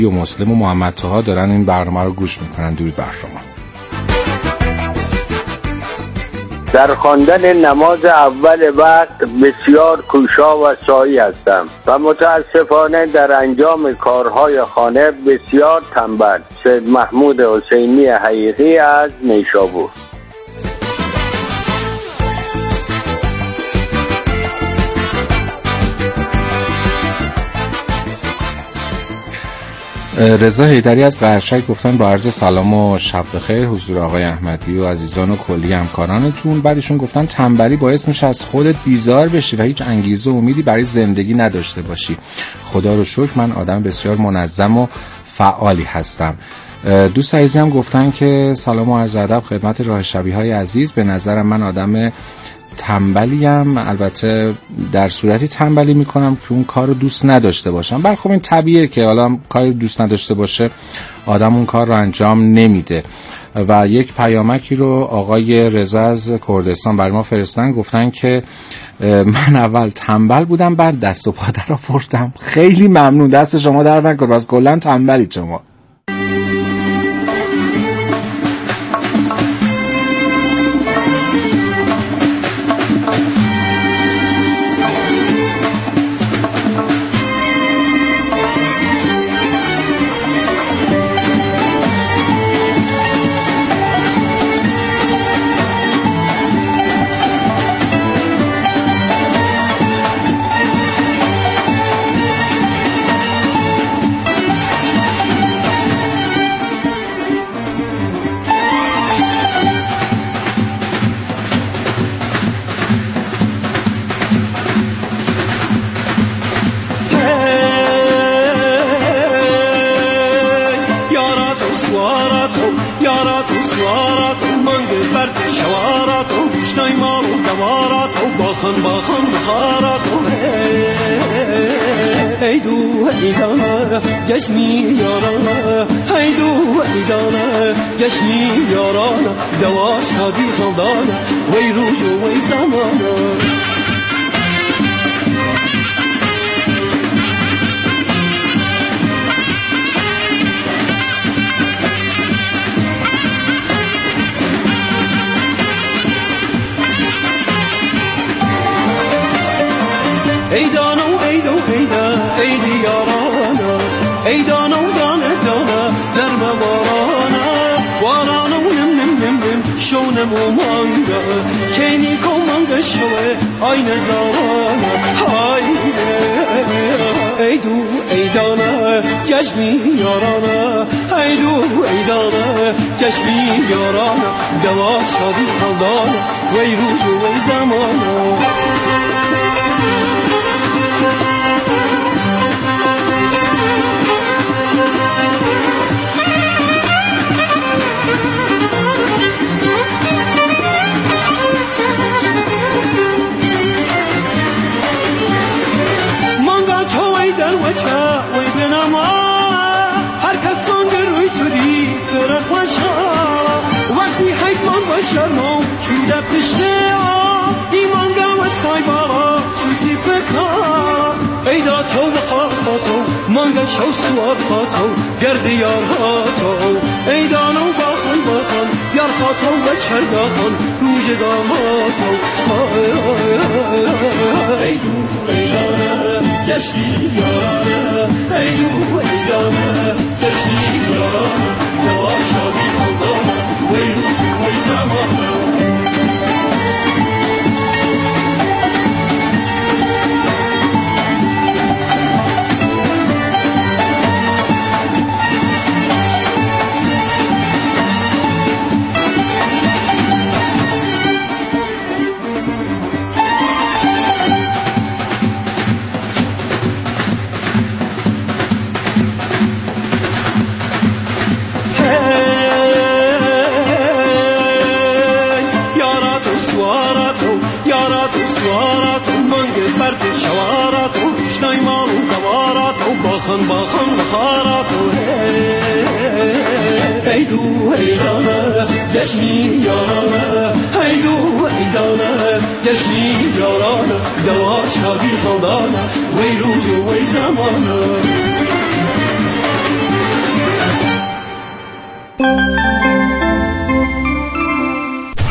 و مسلم و محمد طاها دارن این برنامه رو گوش میکنن. درود بر شما. در خواندن نماز اول وقت بسیار کوشا و سعی هستم و متاسفانه در انجام کارهای خانه بسیار تنبل. سید محمود حسینی حقیقی از نیشابور. رضا حیدری از قرشک گفتن با عرض سلام و شب بخیر حضور آقای احمدی و عزیزان و کلی همکارانتون. بعدشون گفتن تنبلی باعث میشه از خودت بیزار بشی و هیچ انگیزه و امیدی برای زندگی نداشته باشی. خدا رو شکر من آدم بسیار منظم و فعالی هستم. دوست عزیزی هم گفتن که سلام و عرض ادب خدمت راه شبی های عزیز. به نظر من آدم تنبلیم، البته در صورتی تنبلی میکنم که اون کار رو دوست نداشته باشم. بله خب این طبیعیه که حالا کاری رو دوست نداشته باشه آدم اون کار رو انجام نمیده. و یک پیامکی رو آقای رضا از کردستان برای ما فرستن، گفتن که من اول تنبل بودم بعد دست و پا در آوردم. خیلی ممنون، دست شما درد نکنه، بس کلا تنبلید شما. جشنی یارانه هیدو ایدانه جشنی یارانه دوا شادی خلدانه وی روز و وی زمانه ایدانو ایدو ایدا ایدی یارانه ایدانو دانه دانه در موارانه وارانو نم نم نم نم شونم و مانگا کینی کو مانگا شوه آی نزارانه های ایدو ایدانه جشنی یارانه ایدو ایدانه جشنی یارانه دوا شادی خلدانه وی روز و وی زمانه شرمو چوده پشته ایمان گوه سای بارا چوزی فکر ایدا تو بخواتو مانگا شو سوار خاتو گردی یار خاتو ایدانو باخن باخن یار خاتو و چرگا خن روژ داماتو ایدو ایدانه جشنی یارانه ایدو ایدانه جشنی یارانه دوا شادی خلدانه وی روزی وی زمانه باخن باخن بخارات ایدو ایدانه جشنی یارانه ایدو ایدانه جشنی یارانه دوا شادی خلدانه وی روز و وی زمانه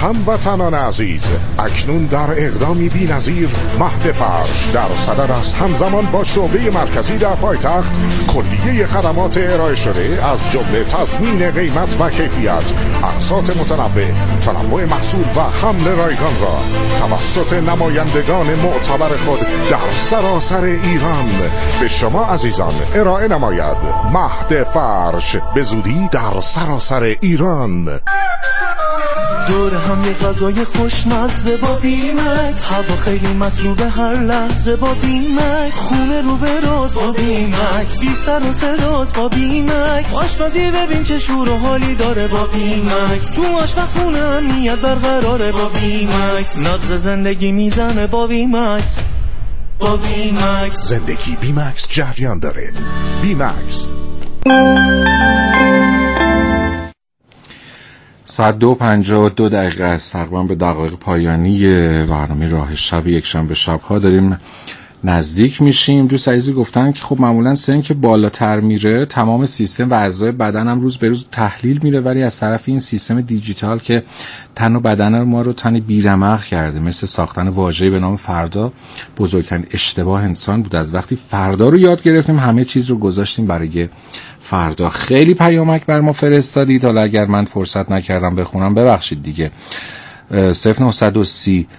هموطنان عزیز، اکنون در اقدامی بی‌نظیر مهد فرش در صدد است همزمان با شعبه مرکزی در پایتخت کلیه خدمات ارائه شده از جمله تضمین قیمت و کیفیت، اقساط متنوع، تنوع محصول و حمل رایگان را توسط نمایندگان معتبر خود در سراسر ایران به شما عزیزان ارائه نماید. مهد فرش به زودی در سراسر ایران. دور هم یه غذای خوشمزه با بیمکس، هوا خیلی مطلوبه هر لحظه با بیمکس، خونه رو به راز با بیمکس، بی سر و صداست با بیمکس، آشپزی ببین چه شور و حالی داره با بیمکس، تو آشپزخونه امنیت برقراره با بیمکس، نبض زندگی میزنه با بیمکس. با بیمکس زندگی بیمکس جریان داره. بیمکس. ساعت 2:52 است. تقریبا به دقایق پایانی برنامه راه شب یکشنبه شب‌ها داریم نزدیک میشیم. دوست عزیزی گفتن که خب معمولا سن که بالاتر میره تمام سیستم و اعضای بدن هم روز به روز تحلیل میره، ولی از طرف این سیستم دیجیتال که تن و بدن ما رو تن بیرمق کرده، مثل ساختن واژه‌ای به نام فردا بزرگترین اشتباه انسان بود. از وقتی فردا رو یاد گرفتیم همه چیز رو گذاشتیم برای فردا. خیلی پیامک بر ما فرستادید، حالا اگر من فرصت نکردم بخونم ببخشید دیگه. 0930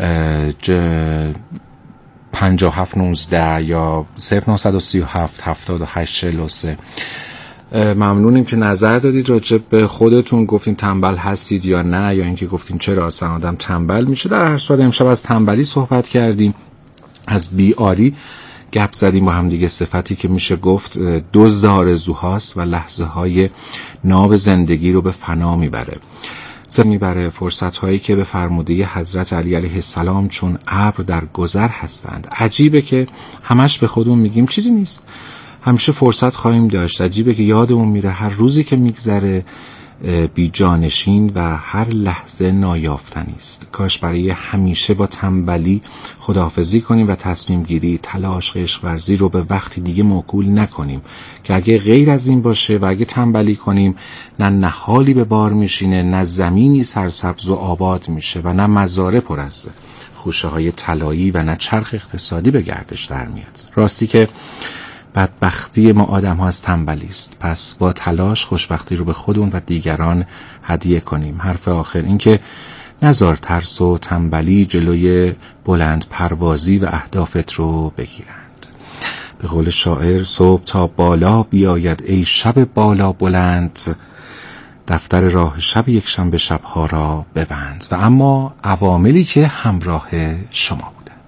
5719 یا 0937 7843. ممنونیم که نظر دادید راجع به خودتون، گفتین تنبل هستید یا نه، یا اینکه گفتین چرا اصلا آدم تنبل میشه. در هر صورت امشب از تنبلی صحبت کردیم، از بیاری گپ زدیم با هم دیگه، صفتی که میشه گفت دزد آرزوهاست و لحظه های ناب زندگی رو به فنا میبره. فرصت هایی که به فرموده حضرت علی علیه السلام چون ابر در گذر هستند. عجیبه که همش به خودمون میگیم چیزی نیست، همیشه فرصت خواهیم داشت. عجیبه که یادمون میره هر روزی که میگذره بی جانشین و هر لحظه نایافتنی است. کاش برای همیشه با تنبلی خداحافظی کنیم و تصمیم گیری، تلاش، عشق ورزی رو به وقتی دیگه موکول نکنیم که اگه غیر از این باشه و اگه تنبلی کنیم نه نهالی به بار میشینه، نه زمینی سرسبز و آباد میشه و نه مزاره پر از خوشه های طلایی و نه چرخ اقتصادی به گردش در میاد. راستی که بدبختی ما آدم ها از تنبلی است، پس با تلاش خوشبختی رو به خودمون و دیگران هدیه کنیم. حرف آخر این که نذار ترس و تنبلی جلوی بلند پروازی و اهدافت رو بگیرند. به قول شاعر صبح تا بالا بیاید ای شب بالا بلند، دفتر راه شب یکشنبه شبها را ببند. و اما عواملی که همراه شما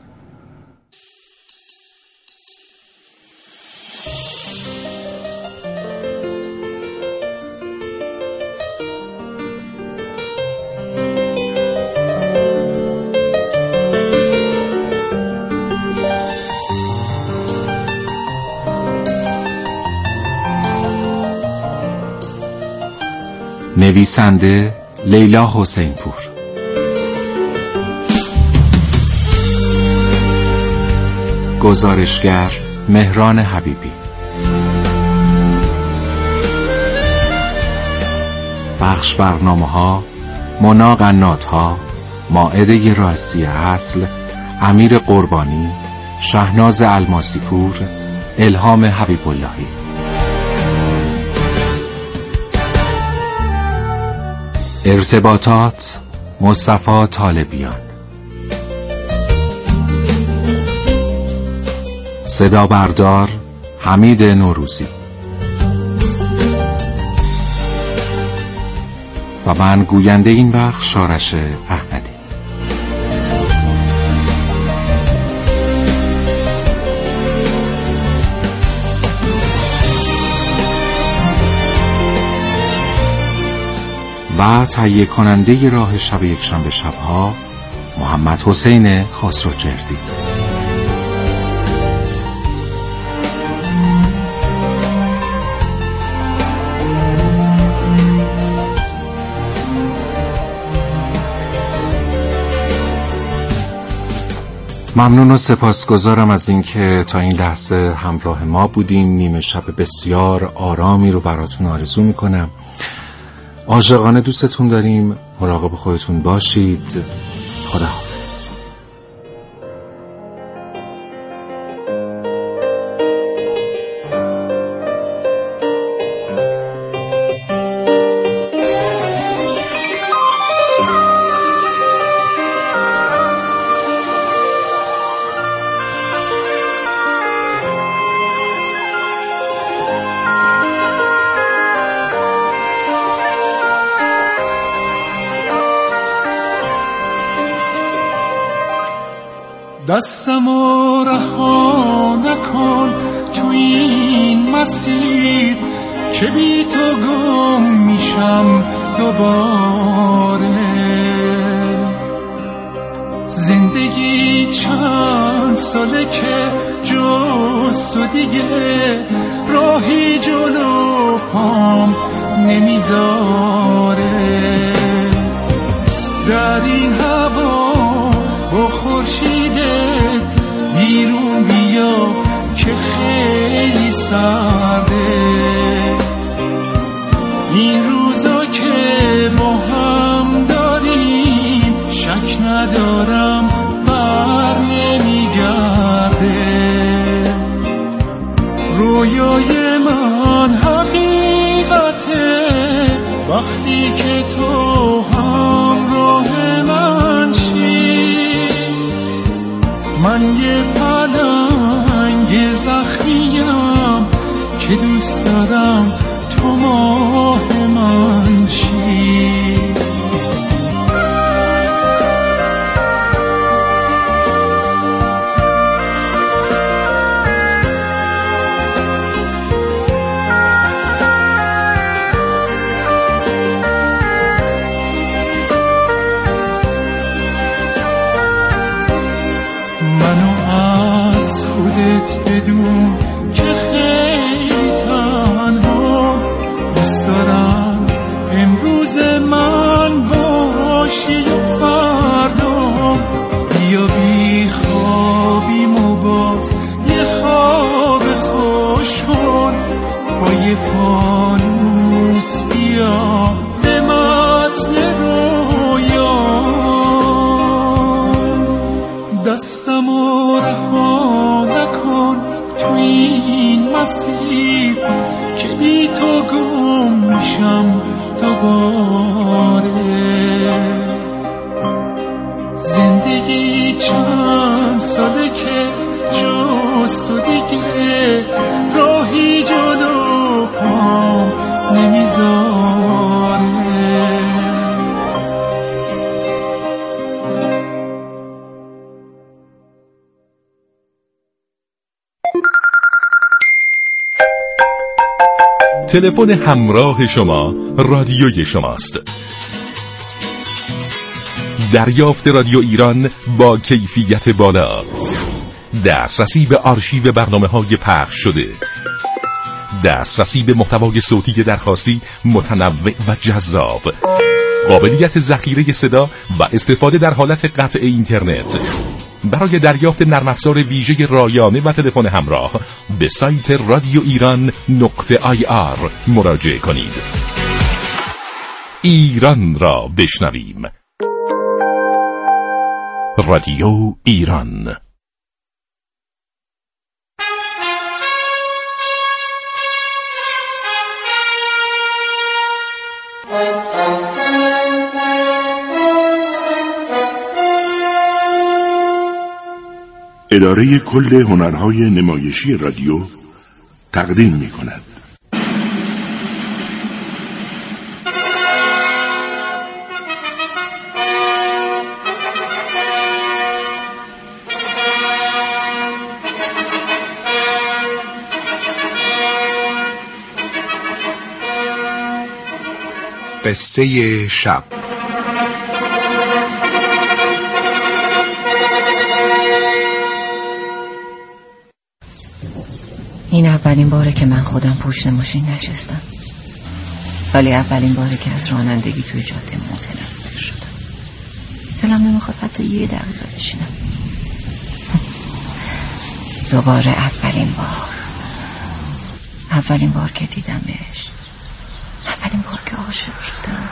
نویسنده لیلا حسین پور، گزارشگر مهران حبیبی، بخش برنامه‌ها مونا قنات‌ها، مائده راستی اصل، امیر قربانی، شهناز الماسی پور، الهام حبیب اللهی. ارتباطات مصطفی طالبیان، صدا بردار حمید نوروزی و من گوینده این بخش شارش احمدی. و تهیه کننده راه شب یکشنبه شبها محمد حسین خسروجردی. ممنون و سپاسگزارم از اینکه تا این لحظه همراه ما بودین. نیمه شب بسیار آرامی رو براتون آرزو میکنم. عاشقانه دوستتون داریم. مراقب خودتون باشید. خداحافظ. دستمو رها نکن تو این مسیر که بی تو گم میشم دوباره. زندگی چند ساله که جز تو دیگه راهی جلو پام نمیذاره. در این هوا با خورشیدت بیرون بیا که خیلی سرده. این روزا که با هم داریم شک ندارم بر نمیگرده. رویای من حقیقته وقتی که تو همراه من شی. من یه پلنگ زخمیم که دوست دارم تو ماه من شی. بدون که خیلی تنها دوست دارم امروز من باشی و فردا بیا بی خوابیم و باز یه خواب خوش کن با یه فانوس بیا به متن رویان. دستمو رها نکن تو این مسیر که بی تو گم میشم دوباره. زندگی چند ساله که جز تو دیگه راهی جلو پام نمیذاره. تلفن همراه شما رادیوی شماست. دریافت رادیو ایران با کیفیت بالا، دسترسی به آرشیو برنامه‌های پخش شده، دسترسی به محتوای صوتی درخواستی متنوع و جذاب، قابلیت ذخیره صدا و استفاده در حالت قطع اینترنت. برای دریافت نرم افزار ویژه رایانه و تلفن همراه به سایت رادیو ایران.ir مراجعه کنید. ایران را بشنویم. رادیو ایران. اداره کل هنرهای نمایشی رادیو تقدیم می کند. قصه شب. این اولین باره که من خودم پشت ماشین نشستم، ولی اولین باره که از رانندگی توی جاده متنفر شدم. دلم نمیخواد حتی یه دقیقه بشینم. دوباره اولین بار که دیدمش، اولین بار که عاشق شدم.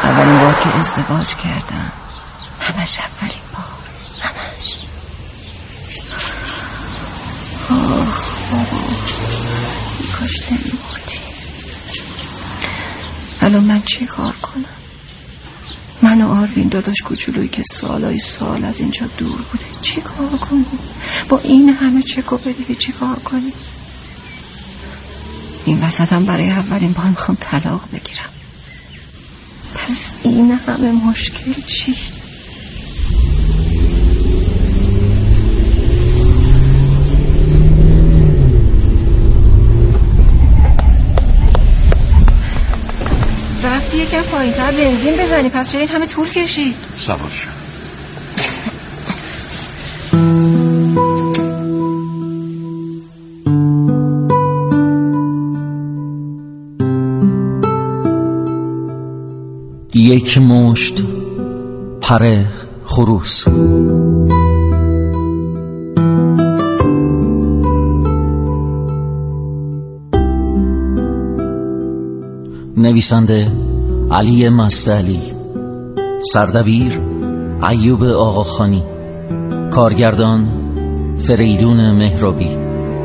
اولین بار که ازدواج کردم، همش اولین بار، همش. آخ بابا، کاش نمی‌مردی. الان من چه کار کنم؟ من و آروین داداش کوچولویی که سال از اینجا دور بوده، چی کار کنیم؟ با این همه چک و بدیدی چی کار کنیم؟ این وسط هم برای اولین بار میخوام طلاق بگیرم. پس این همه مشکل چی؟ رفتی یکم پایین‌تر بنزین بزنی، پس چرا این همه طول کشید؟ سوار شو. یک مشت پر خروس. نویسنده علی مستعلی، سردبیر ایوب آقاخانی، کارگردان فریدون مهرابی.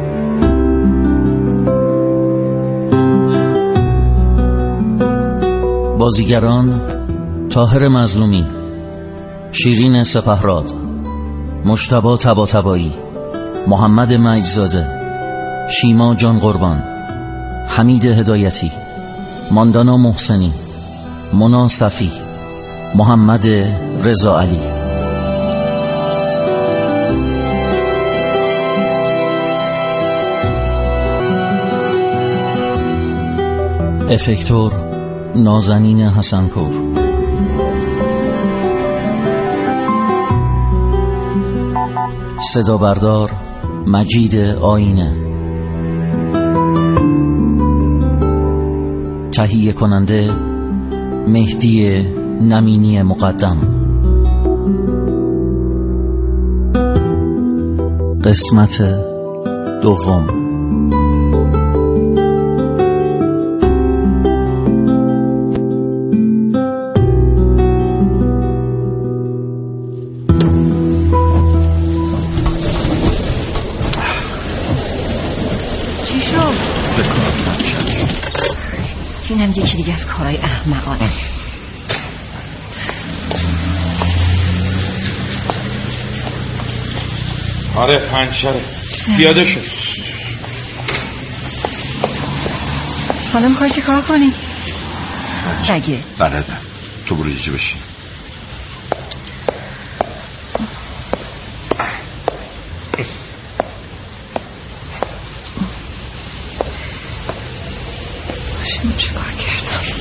بازیگران طاهر مظلومی، شیرین سپهراد، مجتبی طباطبایی، محمد مجدزاده، شیما جان قربان، حمید هدایتی، ماندانا محسنی، مونا صفی، محمد رضا علی. افکتور نازنین حسنپور. صدا بردار مجید آینه. تهیه کننده مهدی نمینی مقدم. قسمت دوم. اینم یکی دیگه از کارهای احمقانت. آره پنچره. پیاده شد. حالا میخوای چی کار کنی؟ اگه بلدم. تو برو اینجا بشین. چه کار کردم؟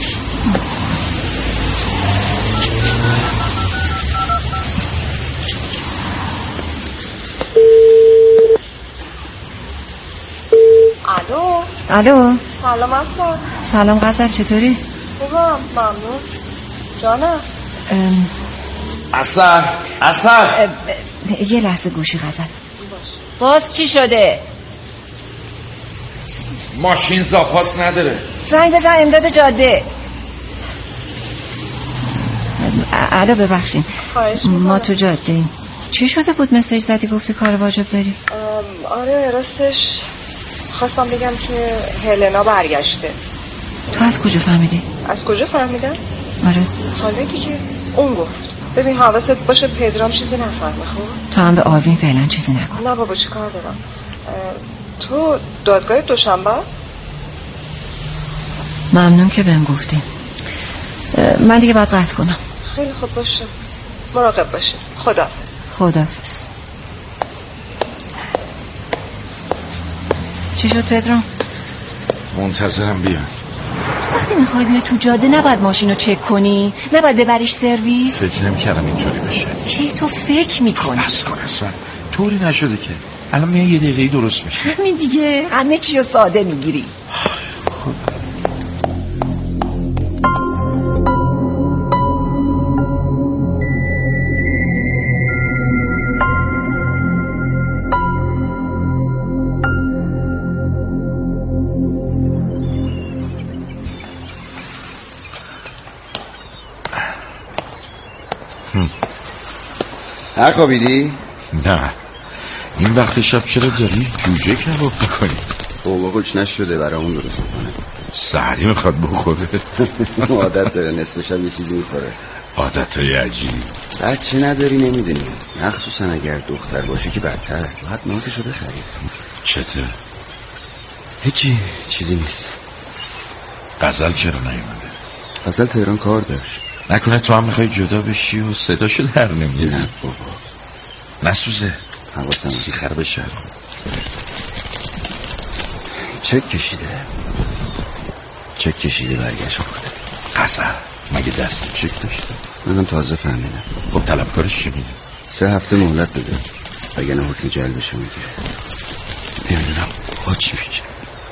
الو. سلام افراد. سلام غزل، چطوری؟ خوبم ممنون. جانم اصلا یه لحظه گوشی غزل. باز چی شده؟ ماشین زاپاس نداره. زنگ بزن امداد جاده. الو ببخشین، ما تو جاده ایم. چی شده بود مسیج زدی گفتی کار واجب داری؟ آره راستش خواستم بگم که هلنا برگشته. تو از کجا فهمیدی؟ از کجا فهمیدم؟ آره حالا که اون گفت. ببین حواست باشه پدرام چیزی نفهمه. خب تو هم به آروین فعلا چیزی نکن. نه بابا چی کار دارم. تو دادگاه دوشنبه است؟ ممنون که بهم گفتی. من دیگه باید قطع کنم. خیلی خوب باشه، مراقب باشه. خداحافظ. خداحافظ. چی شد پدرام؟ منتظرم بیان. تو وقتی میخوای بیا تو جاده نباید ماشین رو چک کنی؟ نباید ببریش سرویس؟ فکر نمی‌کردم اینطوری بشه. کی تو فکر میکنی؟ بس کن اصلا طوری نشده که. الان میان یه دقیقه‌ای درست میشه. همین دیگه، همه چی رو ساده میگیری. خدا. خوابیدی؟ نه این وقت شب چرا داری جوجه کباب میکنی؟ بابا کچ نشده برامون درست کنه. سحری میخواد بخوره. عادت داره نصف شب یه چیزی میخوره. عادتهای عجیبی. بچه نداری نمیدونی، مخصوصا اگر دختر باشه که بدتر. باید نازشو بخری. چته؟ هیچی، چیزی نیست. غزل چرا نیومده؟ غزل تهران کار داشت. نکنه تو هم میخوای جدا بشی و صداشو در نمیاری؟ نه بابا نسوزه. حواسم سیخر بشه. چک کشیده برگشت کرده. غزل مگه دست چک داشته؟ منم تازه فهمیدم. خب طلبکارش چی میده؟ 3 هفته مهلت بده وگرنه حکم جلبشو میگیره. نمیدونم با چی میشه.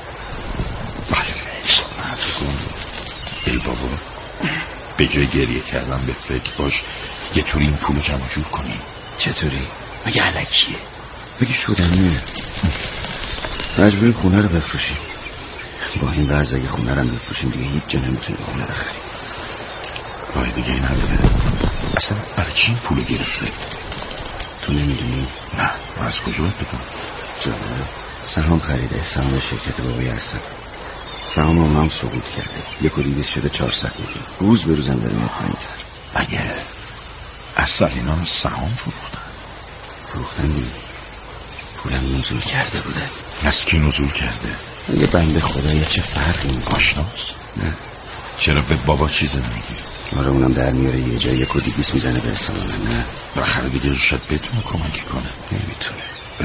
ای بابا به جای گریه کردن به فکر باش یه طوری این پولو جمع جور کنی. چطوری؟ مگه علکیه؟ مگه شدنیه؟ مجبوریم خونه رو بفروشیم. با این وضع اگه خونه رو بفروشیم دیگه هیچ جا نمیتونیم خونه رو خریم. راه دیگه این نداره. اصلا برای چی این پولو گرفته؟ تو نمیدونی؟ نه من از کجا باید بدونم؟ جالبه سهام خریده. سهام شرکت بابای هستم. سهام هم سقوط کرده. 1.2 شده 400 میلیون. روز به روزم داره میاد پایین‌تر. مگه اصلا اینا رو سهام فروختن دیگه. پولم نزول کرده بوده. از کی نزول کرده؟ یه بنده خدایا چه فرقی میکنه؟ آشناست؟ نه. چرا به بابا چیزی نمیگی؟ آره اونم در میاره یه جای 1.2 میزنه به حساب من. نه بالاخره دیگه شاید بتونه کمکی کنه. نمیتونه.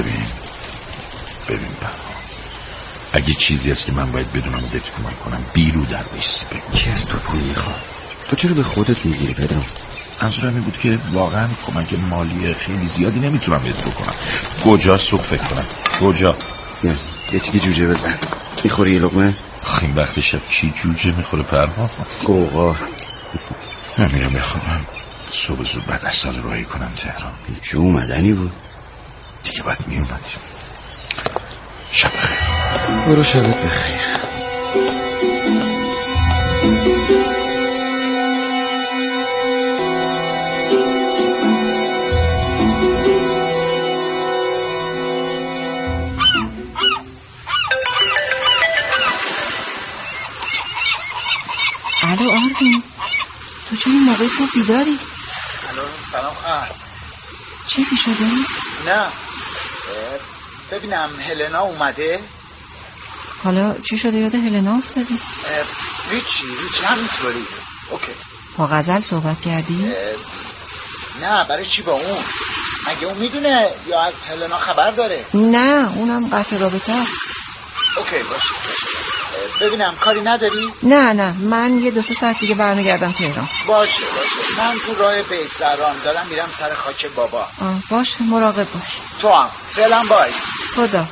ببین بابا اگه چیزی هست که من باید بدونم و بهت کمک کنم بیرو در بایستی بگو. کی از تو پول میخواد؟ تو چرا به خودت میگیری پدرام؟ منظورم این بود که واقعا کمک مالی خیلی زیادی نمیتونم بهت بکنم. کجا سوق فکر کنم؟ کجا؟ نه یه تیکه جوجه بزن. میخوری یه لقمه؟ این وقت شب کی جوجه میخوره پرها؟ قوقا. من میرم بخوابم. صبح زود بعد اصل راهی کنم تهران. چه اومدنی بود؟ دیگه باید میومدیم. شب بخیر. برو شبت بخیر. الو آروین تو چون این موقع تو بیداری؟ الو سلام خواهر. چیزی شده؟ نه ببینم هلنا اومده. حالا چی شده یاد هلنا افتادی؟ هیچی همینطوری. اوکی. با غزل صحبت کردی؟ نه برای چی با اون؟ مگه اون میدونه یا از هلنا خبر داره؟ نه اونم قطع رابطه. اوکی باشه. ببینم کاری نداری؟ نه من یه 2-3 ساعت دیگه برمیگردم تهران. باشه من تو راه بیسران دارم میرم سر خاک بابا. باشه مراقب باش. تو هم فعلا بای. خدا.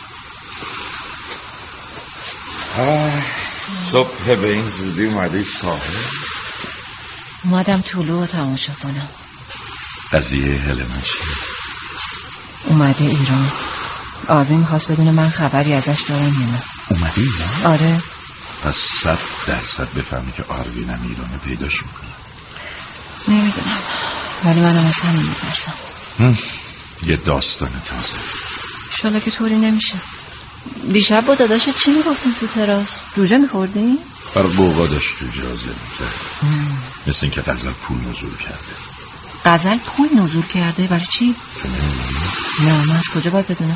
صبح به این زودی اومده ساحل. اومدم طولو تماشا کنم. قضیه هلنا چیه؟ اومده ایران. آروین میخواست بدونه من خبری ازش دارم یا نه. اومده ایران؟ آره. پس 100% بفهمی که آروینم ایرانه پیداش میکنه. نمیدونم ولی منم از همین میترسم. یه داستان تازه. انشالله که طوری نمیشه. دیشب با داداشت چی میگفتیم تو تراس؟ جوجه میخوردیم؟ برای بوقا داشت جوجه حاضر میکرد. مثل این که غزل پول نزول کرده. غزل پول نزول کرده؟ برای چی؟ نه من از کجا باید بدونم؟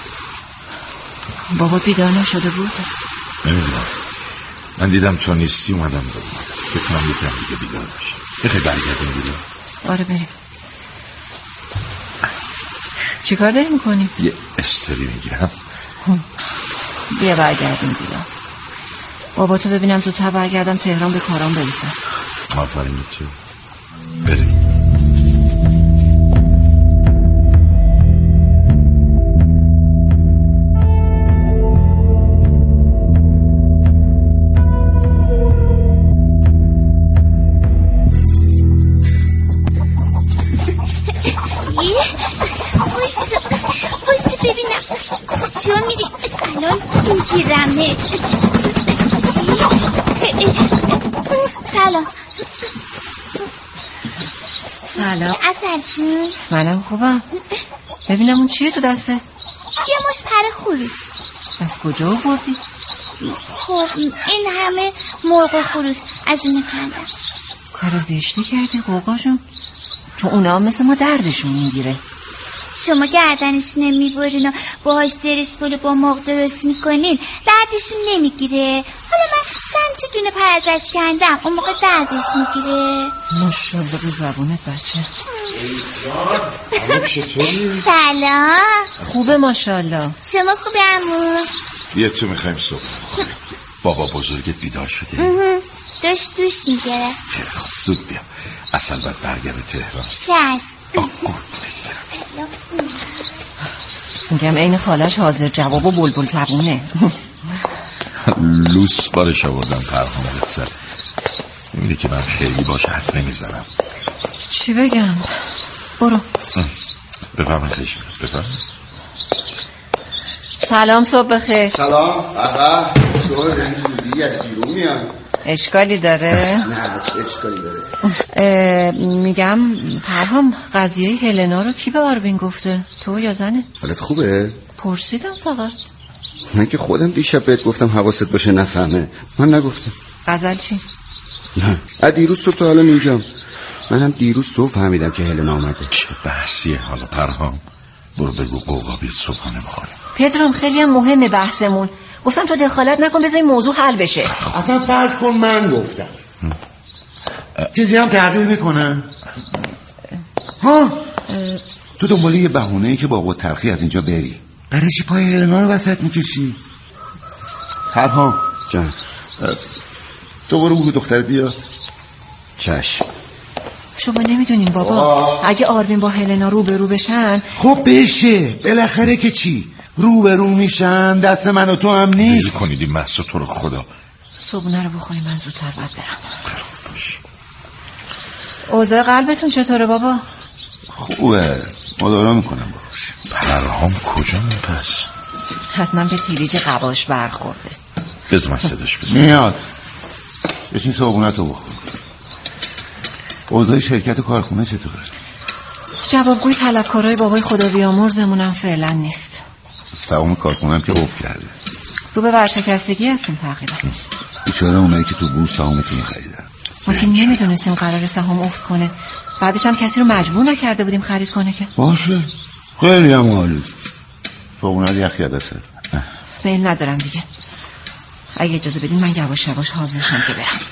بابا بیدار نشده بود؟ نمیدونم. من دیدم تو نیستی اومدم ببینم. بکنم یکم دیگه بیدار باشی. بخوای برگردیم بیدار؟ آره بریم. چی کار داری میکنی؟ یه استری میگیرم. بیا برگردیم بیدار. بابا تو ببینم زودتر برگردم تهران به کارام برسم. آفرین تو. بریم. بایسته ببینم کجا میری. الان میگیرمت. سلام. اصل جون. منم خوبم. ببینم اون چیه تو دستت؟ یه مش پر خروس. از کجا آوردی؟ خب این همه مرغ و خروس از اون کندم. کار زشتی کردی قوقا جون، چون اونا هم مثل ما دردشون میگیره. شما گردنش نمیبرین و باهاش زرش گل با مرغ درست میکنین، دردشون نمیگیره. حالا من چند تا دونه پر ازش کندم، اون موقع دردش میگیره. ماشاءالله به زبونت بچه. چطوری؟ سلام. خوبه ماشاءالله. شما خوبه عمو؟ بیا تو میخوایم صبح بابا بزرگت بیدار شده؟ داشت دوش میگرفت. خب زود بیا، اصل باید برگرد تهران. میگم این خالش حاضر جواب و بلبل زبونه. لوس بارش آوردم پرهام بسر. میبینی که من خیلی باش حرف نمیزنم. چی بگم؟ برو. بفرمه خیش بفرمه. سلام، صبح بخیر. سلام. صبح زودی از بیرون میان. اشکالی داره؟ نه چه اشکالی داره. میگم پرهام قضیه هلنا رو کی به آروین گفته؟ تو یا زنه؟ حالت خوبه؟ پرسیدم فقط. من که خودم دیشب بهت گفتم حواست باشه نفهمه. من نگفتم. غزل چی؟ نه دیروز صبح تا الان اینجام. منم دیروز صبح فهمیدم که هلنا آمده. چه بحثیه حالا پرهام؟ برو بگو قوقا بیاد صبحانه بخوریم. پدرام خیلی هم مهمه بحثمون. گفتم تو دخالت نکن، بذار این موضوع حل بشه. اصلا فرض کن من گفتم چیزی هم تغییر میکنن. تو دنباله یه بهونه‌ای که با قوت تلخی از اینجا بری. برای چی پای هلنا رو وسط میکشی؟ پرهام جان، تو برو بگو دخترت بیاد. چشم. شما نمیدونین بابا اگه آروین با هلنا روبرو بشن. خب بشه بالاخره که چی؟ روبرو میشن، دست من و تو هم نیست. دیل کنید این محصا تو رو خدا. صبحونه رو بخوریم، من زودتر باید برم. اوضاع قلبتون چطوره بابا؟ خوبه، مدارا میکنم باش. پرهام کجا پس؟ حتما به تیریج قباش برخورده. بذار من صداش بزنم. میاد. بشین صبحونتو بخور. اوضاع شرکت و کارخونه چطوره؟ جوابگوی طلبکارای بابای خدا بیامرزمونم فعلا نیست. سهام کارخونه هم که افت کرده. رو به ورشکستگی هستیم تقریبا. بیچاره اونایی که تو بورس سهامتون خریدن. ما که نمیدونستیم قرار سهام افت کنه. بعدش هم کسی رو مجبور نکرده بودیم خرید کنه که. باشه خیلی هم عالی. صبحونه یخی دسته. میل ندارم دیگه. اگه اجازه بدین من یواش یواش حاضر شم که برم.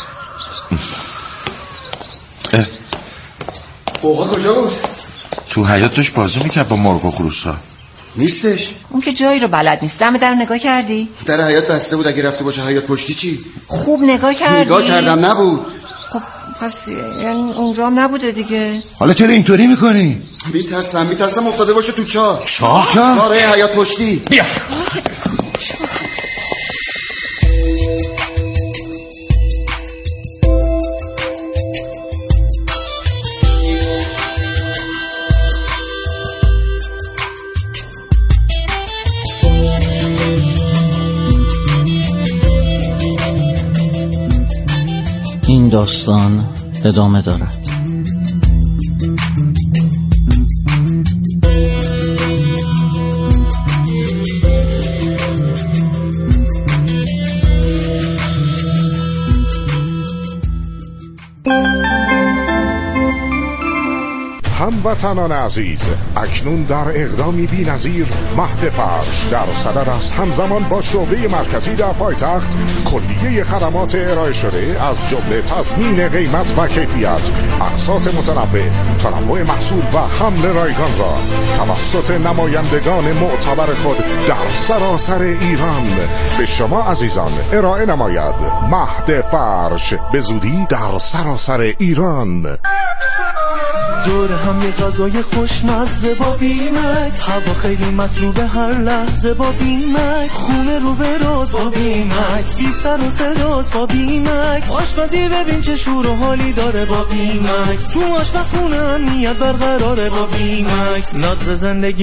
قوقا کجا بود؟ تو حیاط داشت بازی میکرد با مرغ و خروسا. نیستش. اون که جایی رو بلد نیست. دم در نگاه کردی؟ در حیاط بسته بود، اگه رفته باشه حیاط پشتی چی؟ خوب نگاه کردی؟ نگاه کردم نبود. خب پس یعنی اونجا هم نبوده دیگه. حالا چرا اینطوری میکنی؟ میترسم افتاده باشه تو چاه. چاه؟ آره حیاط پشتی. بیا. این داستان ادامه دارد. هموطنان عزیز، اکنون در اقدامی بی‌نظیر مهد فرش در صدد است همزمان با شعبه مرکزی در پایتخت کلیه خدمات ارائه شده از جمله تضمین قیمت و کیفیت، اقساط متنوع، تنوع محصول و حمل رایگان را توسط نمایندگان معتبر خود در سراسر ایران به شما عزیزان ارائه نماید. مهد فرش به زودی در سراسر ایران. دور هم یه غذای خوشمزه با بیمکس، هوا خیلی مطلوبه هر لحظه با بیمکس، خونه رو به راز با بیمکس، بی سر و صداست با بیمکس، آشپزی ببین چه شور و حالی داره با بیمکس، تو آشپزخونه امنیت برقراره با بیمکس، نقض زندگی